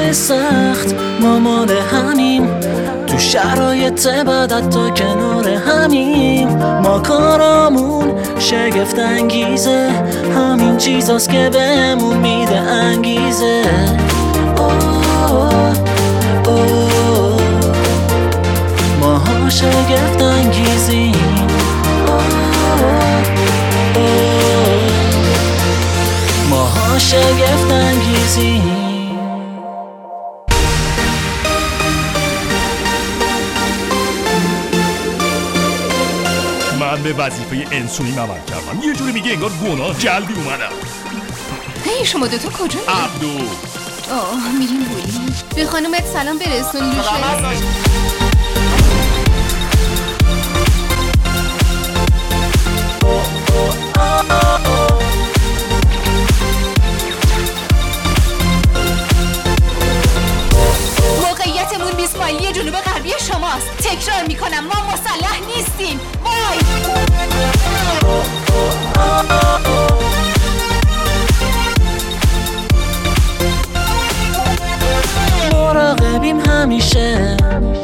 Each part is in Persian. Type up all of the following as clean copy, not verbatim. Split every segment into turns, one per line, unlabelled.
روزای سخت ما مال همیم، تو شرایط بدت تا کنار همیم. ما کارامون شگفت انگیزه، همین چیزاست که بهمون میده انگیزه. ماها شگفت انگیزیم، ماها شگفت انگیزیم.
من به وظیفه انسونی عمل کردم، یه جوری میگه انگار گناه جلبی اومدم.
هی شما دوتا کجا میرین؟
عبدو
میریم بولی. به خانومت سلام برسون لوشه. موقعیتمون 20 مایلی جنوب غربی شماست. تکرار میکنم ما مسلح نیستیم. وای
مراقبیم همیشه،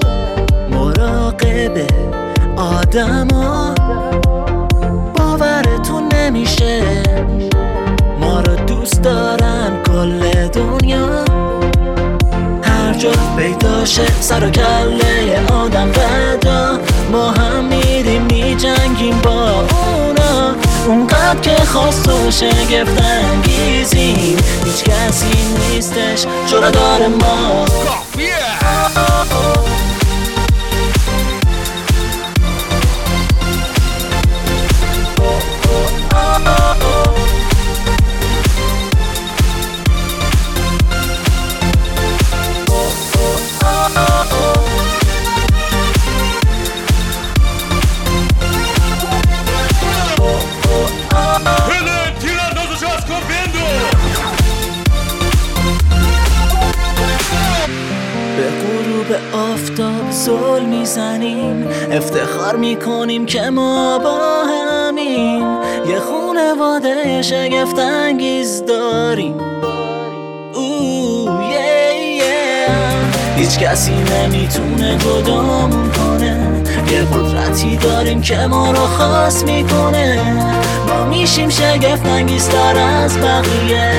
مراقب آدما، باورتون نمیشه ما رو دوست دارن کل دنیا. هر جا پیداشه سر و کله آدم بدا، ما هم میریم میجنگیم با اونا. اونقدر که خاص و شگفت انگیزیم، هیچ کسی نیستش جلودار ما. به غروب آفتاب زل میزنیم، افتخار میکنیم که ما با همیم. یه خونواده شگفت انگیز داریم. هیچ کسی نمیتونه جدامون کنه، یه قدرتی داریم که ما رو خاص میکنه. ما میشیم شگفت انگیزتر از بقیه.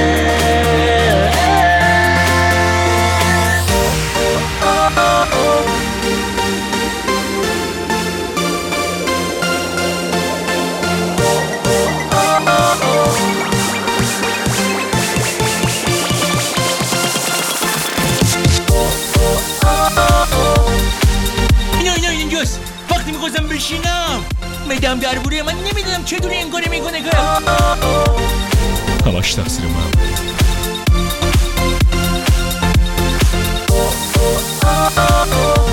اینجاست. وقتی میخواستم بشینم میدم دربوره من نمیدونم چطوری این کاری میکنه که
همش تقصیر من.